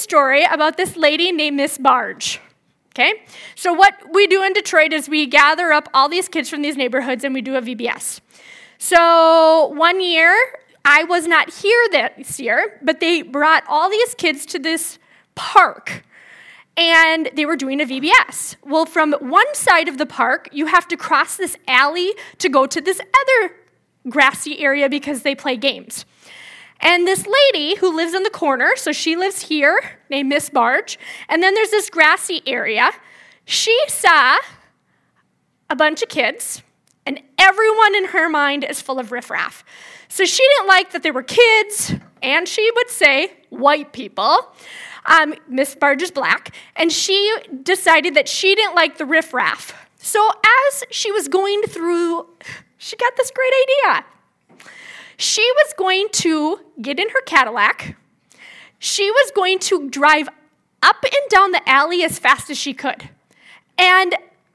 story about this lady named Miss Barge. Okay? So what we do in Detroit is we gather up all these kids from these neighborhoods and we do a VBS. So one year, I was not here this year, but they brought all these kids to this park and they were doing a VBS. Well, from one side of the park, you have to cross this alley to go to this other grassy area because they play games. And this lady who lives in the corner, so she lives here, named Miss Barge, and then there's this grassy area. She saw a bunch of kids, and everyone in her mind is full of riffraff. So she didn't like that there were kids, and she would say white people. Miss Barge is black, and she decided that she didn't like the riffraff. So as she was going through, she got this great idea. She was going to get in her Cadillac. She was going to drive up and down the alley as fast as she could. And,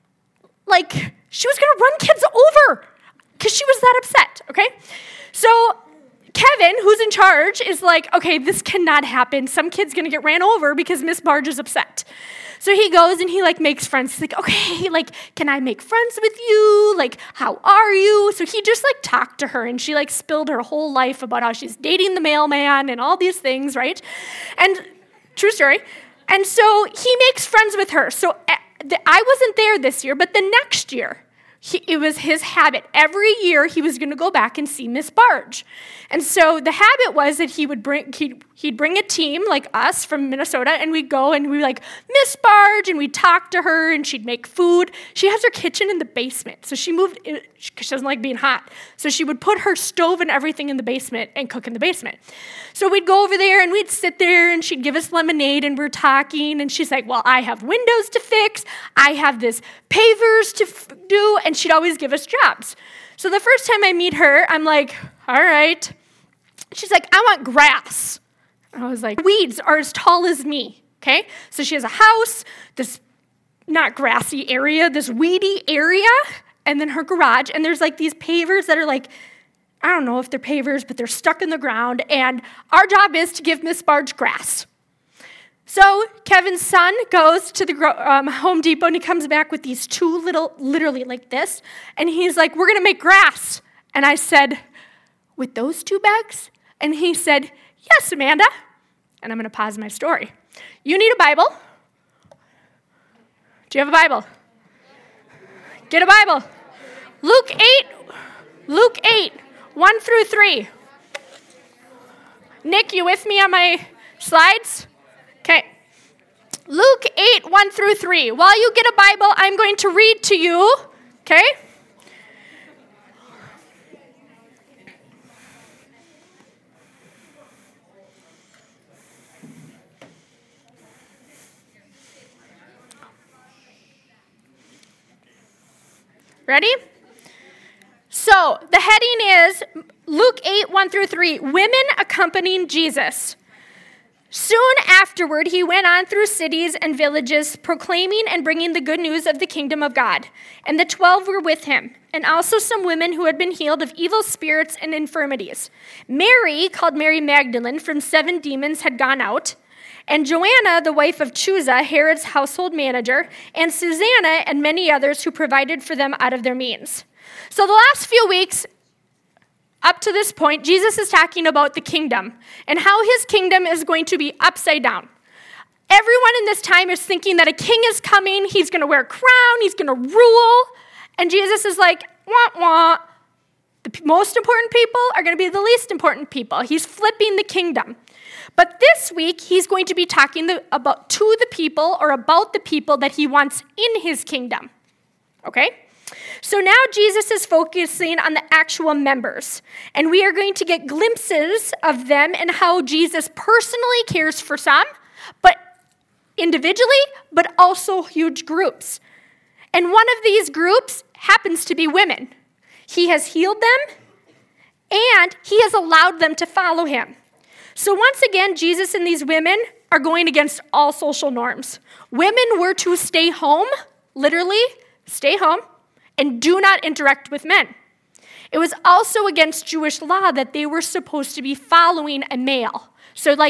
she was going to run kids over because she was that upset, okay? So Kevin, who's in charge, is like, okay, this cannot happen. Some kid's going to get ran over because Miss Barge is upset. So he goes and he makes friends. He's like, okay, can I make friends with you? How are you? So he just talked to her and she spilled her whole life about how she's dating the mailman and all these things, right? And true story. And so he makes friends with her. So I wasn't there this year, but the next year, it was his habit. Every year he was going to go back and see Miss Barge. And so the habit was that he'd bring a team like us from Minnesota, and we'd go and we'd Miss Barge, and we'd talk to her, and she'd make food. She has her kitchen in the basement, so she moved because she doesn't like being hot. So she would put her stove and everything in the basement and cook in the basement. So we'd go over there, and we'd sit there, and she'd give us lemonade, and we're talking, and she's like, well, I have windows to fix. I have this pavers to do, and she'd always give us jobs. So the first time I meet her, I'm like, all right. She's like, I want grass. I was like, weeds are as tall as me, okay? So she has a house, this not grassy area, this weedy area, and then her garage, and there's these pavers that are I don't know if they're pavers, but they're stuck in the ground, and our job is to give Miss Barge grass. So Kevin's son goes to the Home Depot, and he comes back with these two little, literally like this, and he's like, we're going to make grass. And I said, with those two bags? And he said, yes, Amanda. And I'm going to pause my story. You need a Bible. Do you have a Bible? Get a Bible. Luke 8, 1 through 3. Nick, you with me on my slides? Okay. Luke 8, 1 through 3. While you get a Bible, I'm going to read to you, okay? Ready? So the heading is Luke 8, 1 through 3, women accompanying Jesus. Soon afterward, he went on through cities and villages, proclaiming and bringing the good news of the kingdom of God. And the 12 were with him, and also some women who had been healed of evil spirits and infirmities. Mary, called Mary Magdalene, from 7 demons had gone out, and Joanna, the wife of Chuza, Herod's household manager, and Susanna, and many others who provided for them out of their means. So the last few weeks, up to this point, Jesus is talking about the kingdom and how his kingdom is going to be upside down. Everyone in this time is thinking that a king is coming, he's going to wear a crown, he's going to rule, and Jesus is like, wah, wah. The most important people are going to be the least important people. He's flipping the kingdom. But this week, he's going to be talking about the people that he wants in his kingdom. Okay? So now Jesus is focusing on the actual members, and we are going to get glimpses of them and how Jesus personally cares for some, but individually, but also huge groups. And one of these groups happens to be women. He has healed them, and he has allowed them to follow him. So once again, Jesus and these women are going against all social norms. Women were to stay home, literally, stay home, and do not interact with men. It was also against Jewish law that they were supposed to be following a male. So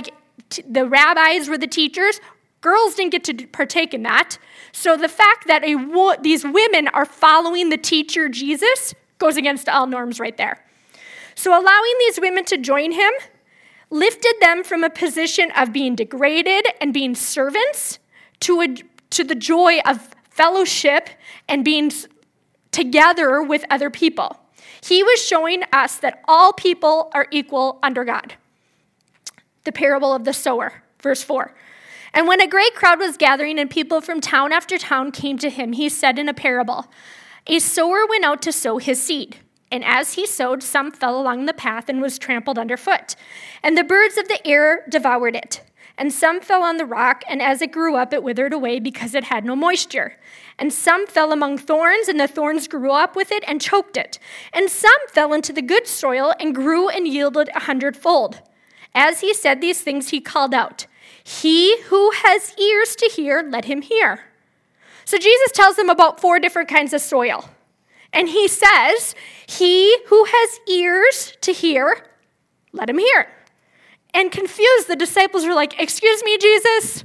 the rabbis were the teachers. Girls didn't get to partake in that. So the fact that these women are following the teacher Jesus goes against all norms right there. So allowing these women to join him lifted them from a position of being degraded and being servants to the joy of fellowship and being together with other people. He was showing us that all people are equal under God. The parable of the sower, verse 4. And when a great crowd was gathering and people from town after town came to him, he said in a parable, a sower went out to sow his seed. And as he sowed, some fell along the path and was trampled underfoot. And the birds of the air devoured it. And some fell on the rock, and as it grew up, it withered away because it had no moisture. And some fell among thorns, and the thorns grew up with it and choked it. And some fell into the good soil and grew and yielded 100-fold. As he said these things, he called out, he who has ears to hear, let him hear. So Jesus tells them about 4 different kinds of soil. And he says, he who has ears to hear, let him hear. And confused, the disciples were like, excuse me, Jesus,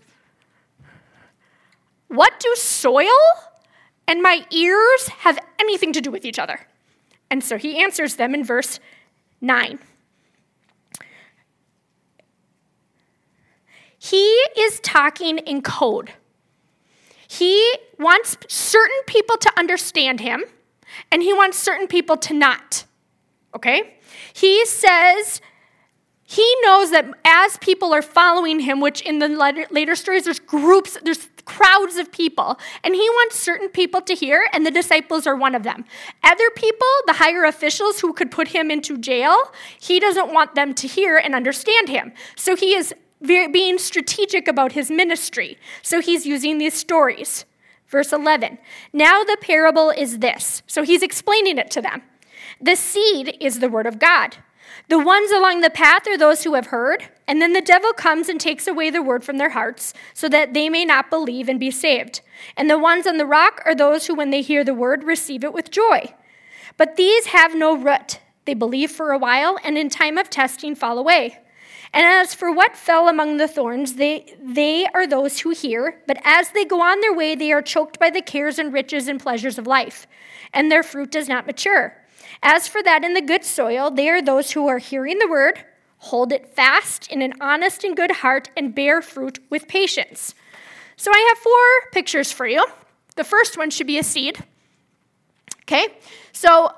what do soil and my ears have anything to do with each other? And so he answers them in verse 9. He is talking in code. He wants certain people to understand him, and he wants certain people to not, okay? He says he knows that as people are following him, which in the later stories, there's crowds of people, and he wants certain people to hear, and the disciples are one of them. Other people, the higher officials who could put him into jail, he doesn't want them to hear and understand him. So he is being strategic about his ministry. So he's using these stories. Verse 11, now the parable is this. So he's explaining it to them. The seed is the word of God. The ones along the path are those who have heard, and then the devil comes and takes away the word from their hearts so that they may not believe and be saved. And the ones on the rock are those who, when they hear the word, receive it with joy. But these have no root. They believe for a while, and in time of testing fall away. And as for what fell among the thorns, they are those who hear, but as they go on their way, they are choked by the cares and riches and pleasures of life, and their fruit does not mature. As for that in the good soil, they are those who are hearing the word, hold it fast in an honest and good heart, and bear fruit with patience. So I have 4 pictures for you. The first one should be a seed. Okay, so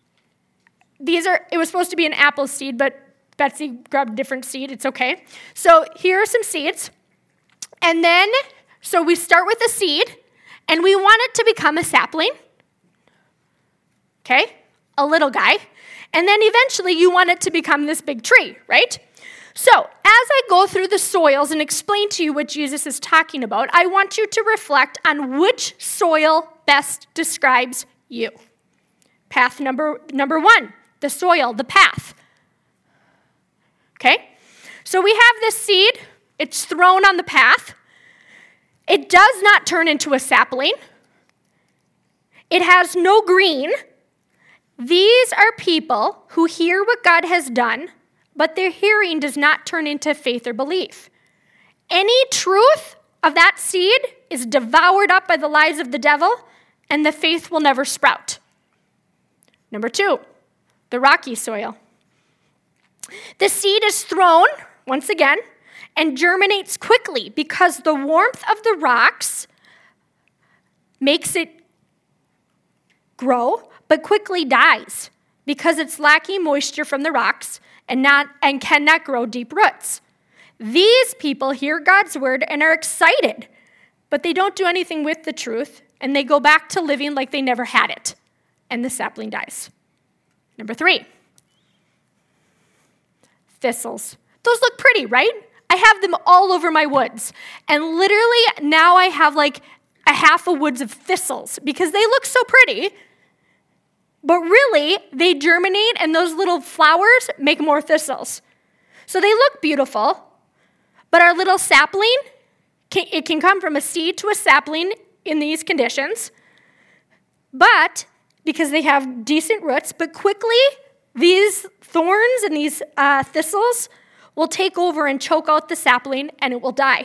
it was supposed to be an apple seed, but Betsy grabbed a different seed. It's okay. So here are some seeds. And then, so we start with a seed, and we want it to become a sapling. Okay, a little guy. And then eventually you want it to become this big tree, right? So as I go through the soils and explain to you what Jesus is talking about, I want you to reflect on which soil best describes you. Path number 1, the soil, the path. Okay, so we have this seed. It's thrown on the path. It does not turn into a sapling. It has no green. These are people who hear what God has done, but their hearing does not turn into faith or belief. Any truth of that seed is devoured up by the lies of the devil, and the faith will never sprout. Number 2, the rocky soil. The seed is thrown, once again, and germinates quickly because the warmth of the rocks makes it grow, but quickly dies because it's lacking moisture from the rocks and cannot grow deep roots. These people hear God's word and are excited, but they don't do anything with the truth, and they go back to living like they never had it, and the sapling dies. Number 3. Thistles. Those look pretty, right? I have them all over my woods. And literally now I have like a half a woods of thistles because they look so pretty. But really, they germinate and those little flowers make more thistles. So they look beautiful, but our little sapling, it can come from a seed to a sapling in these conditions. But because they have decent roots, but quickly these thorns and these thistles will take over and choke out the sapling, and it will die.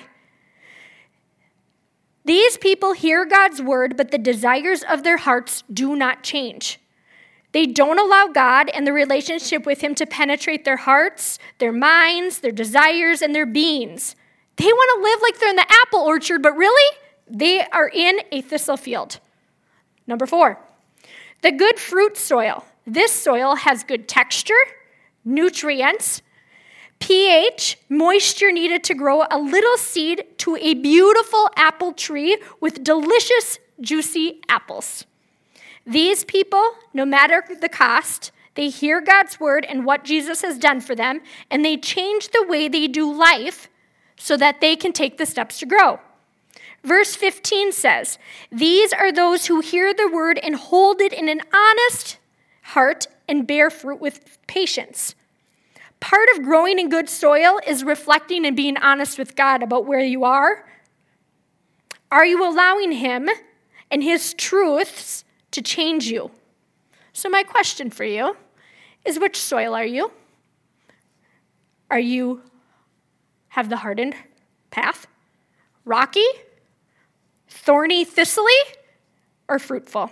These people hear God's word, but the desires of their hearts do not change. They don't allow God and the relationship with him to penetrate their hearts, their minds, their desires, and their beings. They want to live like they're in the apple orchard, but really, they are in a thistle field. Number 4, the good fruit soil. This soil has good texture, nutrients, pH, moisture needed to grow a little seed to a beautiful apple tree with delicious, juicy apples. These people, no matter the cost, they hear God's word and what Jesus has done for them, and they change the way they do life so that they can take the steps to grow. Verse 15 says, "These are those who hear the word and hold it in an honest heart and bear fruit with patience." Part of growing in good soil is reflecting and being honest with God about where you are. Are you allowing him and his truths to change you? So my question for you is, which soil are you? Are you have the hardened path, rocky, thorny, thistly, or fruitful?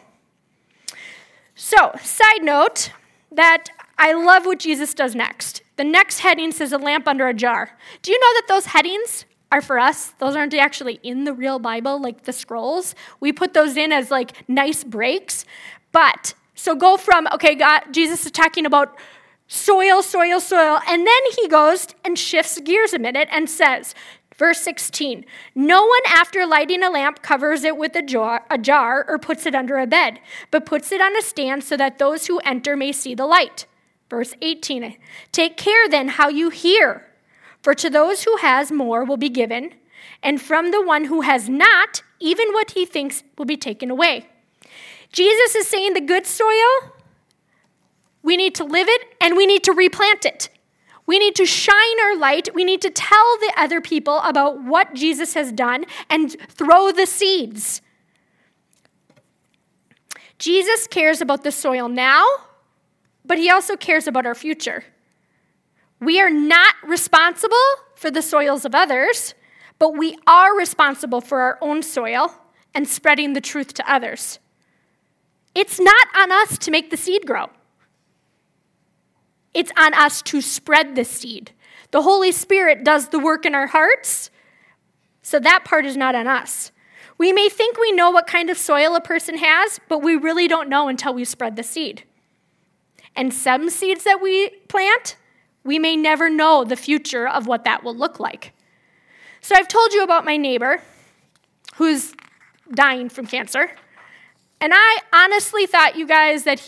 So, side note, that I love what Jesus does next. The next heading says a lamp under a jar. Do you know that those headings are for us? Those aren't actually in the real Bible, like the scrolls. We put those in as like nice breaks. But, so go from, okay, God, Jesus is talking about soil, and then he goes and shifts gears a minute and says, verse 16, "No one after lighting a lamp covers it with a jar or puts it under a bed, but puts it on a stand so that those who enter may see the light." Verse 18, "Take care then how you hear, for to those who has more will be given, and from the one who has not, even what he thinks will be taken away." Jesus is saying the good soil, we need to live it and we need to replant it. We need to shine our light. We need to tell the other people about what Jesus has done and throw the seeds. Jesus cares about the soil now, but he also cares about our future. We are not responsible for the soils of others, but we are responsible for our own soil and spreading the truth to others. It's not on us to make the seed grow. It's on us to spread the seed. The Holy Spirit does the work in our hearts, so that part is not on us. We may think we know what kind of soil a person has, but we really don't know until we spread the seed. And some seeds that we plant, we may never know the future of what that will look like. So I've told you about my neighbor who's dying from cancer. And I honestly thought, you guys, that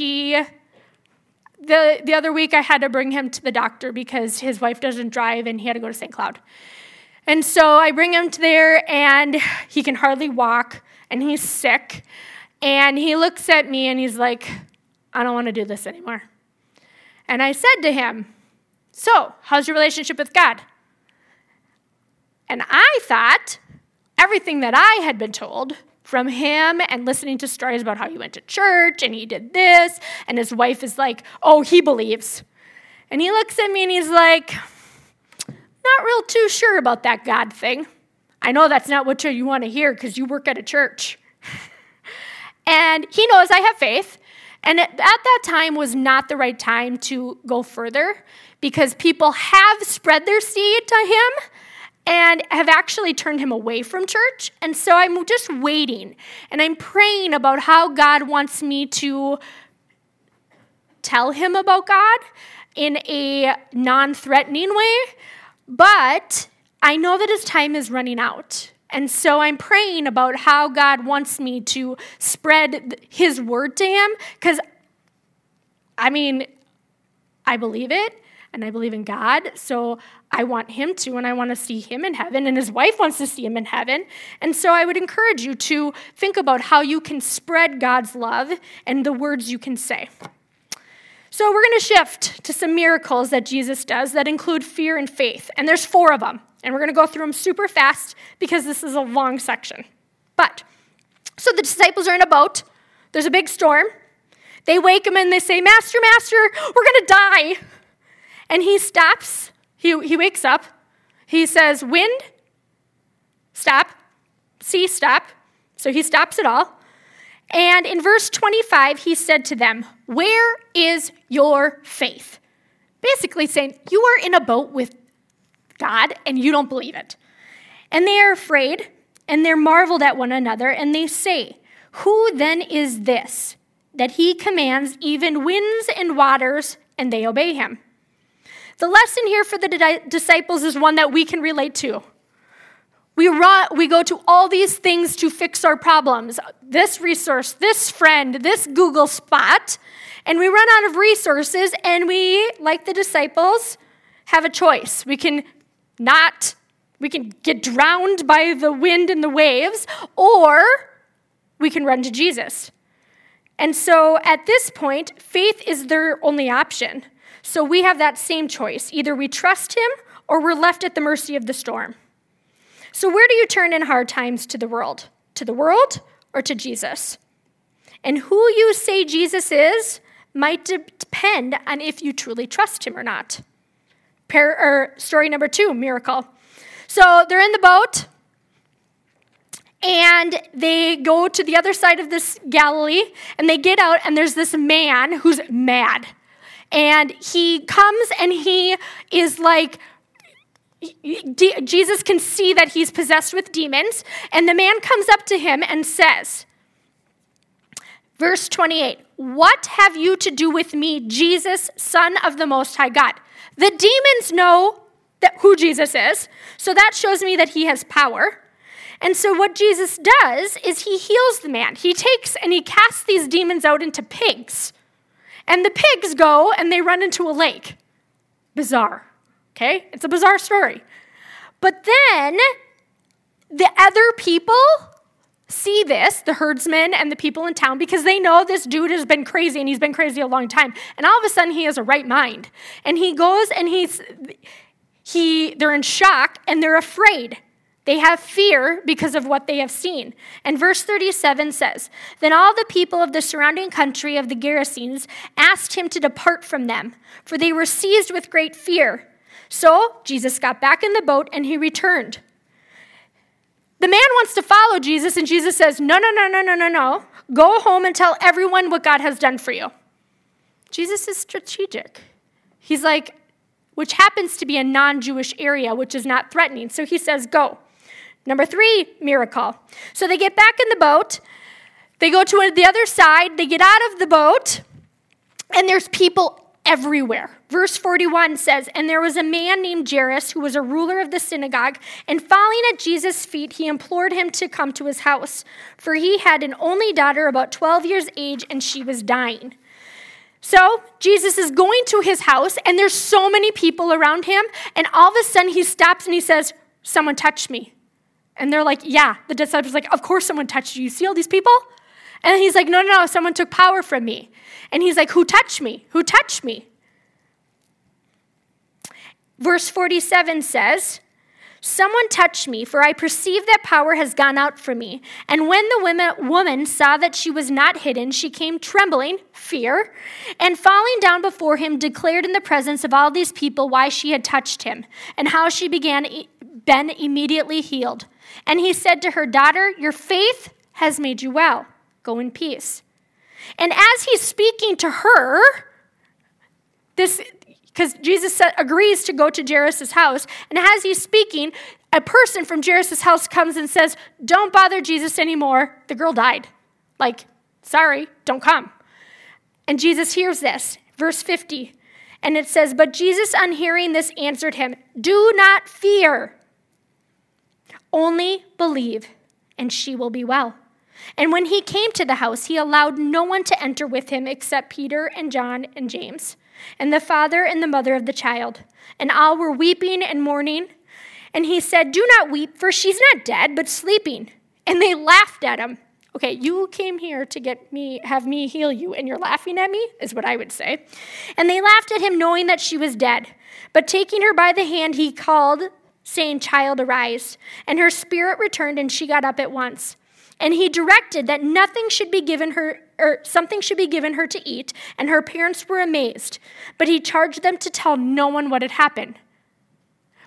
the other week I had to bring him to the doctor because his wife doesn't drive and he had to go to St. Cloud. And so I bring him to there and he can hardly walk and he's sick. And he looks at me and he's like, "I don't want to do this anymore." And I said to him, "So, how's your relationship with God?" And I thought everything that I had been told from him and listening to stories about how he went to church and he did this, and his wife is like, "Oh, he believes." And he looks at me and he's like, "Not real too sure about that God thing. I know that's not what you want to hear because you work at a church." And he knows I have faith. And at that time was not the right time to go further because people have spread their seed to him and have actually turned him away from church. And so I'm just waiting and I'm praying about how God wants me to tell him about God in a non-threatening way. But I know that his time is running out. And so I'm praying about how God wants me to spread his word to him because, I believe it. And I believe in God, so I want him to, and I want to see him in heaven, and his wife wants to see him in heaven. And so I would encourage you to think about how you can spread God's love and the words you can say. So we're going to shift to some miracles that Jesus does that include fear and faith, and there's 4 of them. And we're going to go through them super fast because this is a long section. So the disciples are in a boat. There's a big storm. They wake him and they say, Master, we're going to die. And he stops He wakes up. He says, wind, stop. Sea, stop. So he stops it all. And in verse 25, he said to them, where is your faith? Basically saying, you are in a boat with God and you don't believe it. And they are afraid and they're marveled at one another and they say, who then is this that he commands even winds and waters and they obey him? The lesson here for the disciples is one that we can relate to. We go to all these things to fix our problems. This resource, this friend, this Google spot, and we run out of resources and we, like the disciples, have a choice. We can get drowned by the wind and the waves, or we can run to Jesus. And so at this point, faith is their only option. So we have that same choice. Either we trust him or we're left at the mercy of the storm. So where do you turn in hard times to the world? To the world or to Jesus? And who you say Jesus is might depend on if you truly trust him or not. Story number 2, miracle. So they're in the boat, and they go to the other side of this Galilee, and they get out, and there's this man who's mad. And he comes, and he is like, Jesus can see that he's possessed with demons, and the man comes up to him and says, verse 28, what have you to do with me, Jesus, Son of the Most High God? The demons know who Jesus is, so that shows me that he has power. And so what Jesus does is he heals the man. He takes and he casts these demons out into pigs, and the pigs go and they run into a lake. Bizarre. Okay, it's a bizarre story. But then the other people see this, the herdsmen and the people in town, because they know this dude has been crazy and he's been crazy a long time. And all of a sudden he has a right mind. And he goes and they're in shock and they're afraid. They have fear because of what they have seen. And verse 37 says, then all the people of the surrounding country of the Gerasenes asked him to depart from them, for they were seized with great fear. So Jesus got back in the boat and he returned. The man wants to follow Jesus, and Jesus says, no. Go home and tell everyone what God has done for you. Jesus is strategic. He's like, which happens to be a non-Jewish area, which is not threatening. So he says, go. Number 3, miracle. So they get back in the boat. They go to the other side. They get out of the boat, and there's people everywhere. Verse 41 says, and there was a man named Jairus who was a ruler of the synagogue, and falling at Jesus' feet, he implored him to come to his house, for he had an only daughter about 12 years age, and she was dying. So Jesus is going to his house, and there's so many people around him, and all of a sudden he stops and he says, someone touched me. And they're like, yeah. The disciples are like, of course someone touched you. You see all these people? And he's like, no, someone took power from me. And he's like, who touched me? Who touched me? Verse 47 says, someone touched me, for I perceive that power has gone out from me. And when the woman saw that she was not hidden, she came trembling, fear, and falling down before him, declared in the presence of all these people why she had touched him, and how she been immediately healed. And he said to her, daughter, your faith has made you well. Go in peace. And as he's speaking to her, because Jesus agrees to go to Jairus' house, and as he's speaking, a person from Jairus' house comes and says, don't bother Jesus anymore. The girl died. Like, sorry, don't come. And Jesus hears this. Verse 50. And it says, but Jesus, on hearing this, answered him, do not fear. Only believe, and she will be well. And when he came to the house, he allowed no one to enter with him except Peter and John and James, and the father and the mother of the child. And all were weeping and mourning. And he said, do not weep, for she's not dead, but sleeping. And they laughed at him. Okay, you came here to have me heal you, and you're laughing at me, is what I would say. And they laughed at him, knowing that she was dead. But taking her by the hand, he called, saying, child, arise. And her spirit returned, and she got up at once. And he directed that something should be given her to eat, and her parents were amazed. But he charged them to tell no one what had happened.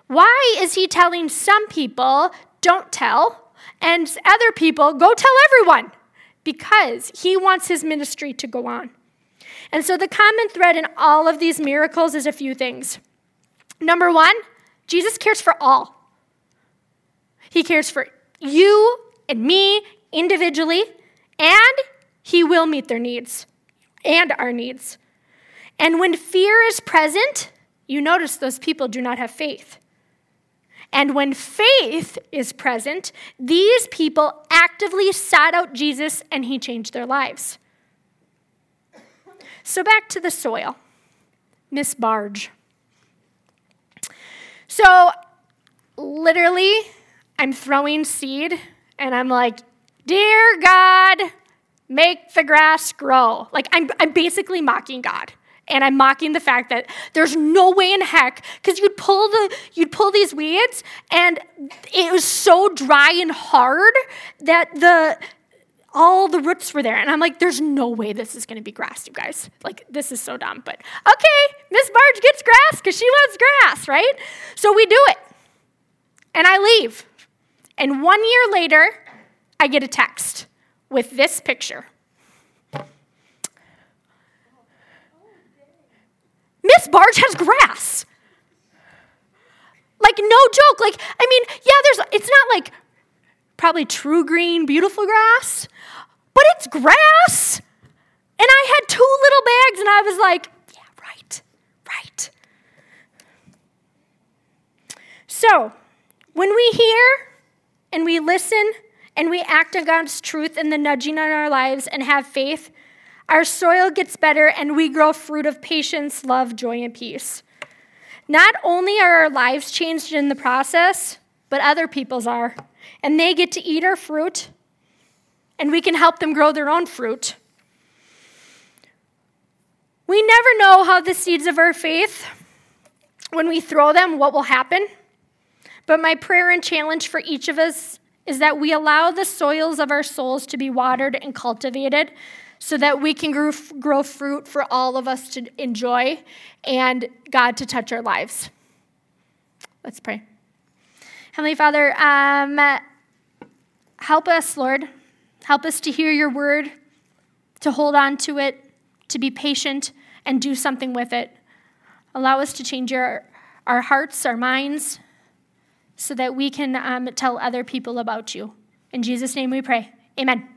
Why is he telling some people, don't tell, and other people, go tell everyone? Because he wants his ministry to go on. And so the common thread in all of these miracles is a few things. Number one, Jesus cares for all. He cares for you and me individually, and he will meet their needs and our needs. And when fear is present, you notice those people do not have faith. And when faith is present, these people actively sought out Jesus and he changed their lives. So back to the soil. Miss Barge. So literally, I'm throwing seed and I'm like, dear God, make the grass grow. Like I'm basically mocking God. And I'm mocking the fact that there's no way in heck, because you'd pull these weeds, and it was so dry and hard that all the roots were there. And I'm like, there's no way this is going to be grass, you guys. Like, this is so dumb. But okay, Miss Barge gets grass because she wants grass, right? So we do it. And I leave. And 1 year later, I get a text with this picture. Miss Barge has grass. Like, no joke. Like, I mean, yeah, it's not like probably true green, beautiful grass, but it's grass. And I had 2 little bags, and I was like, yeah, right. So, when we hear and we listen and we act on God's truth and the nudging in our lives and have faith, our soil gets better and we grow fruit of patience, love, joy, and peace. Not only are our lives changed in the process, but other people's are. And they get to eat our fruit, and we can help them grow their own fruit. We never know how the seeds of our faith, when we throw them, what will happen. But my prayer and challenge for each of us is that we allow the soils of our souls to be watered and cultivated so that we can grow fruit for all of us to enjoy and God to touch our lives. Let's pray. Heavenly Father, help us, Lord. Help us to hear your word, to hold on to it, to be patient, and do something with it. Allow us to change our hearts, our minds, so that we can tell other people about you. In Jesus' name we pray. Amen.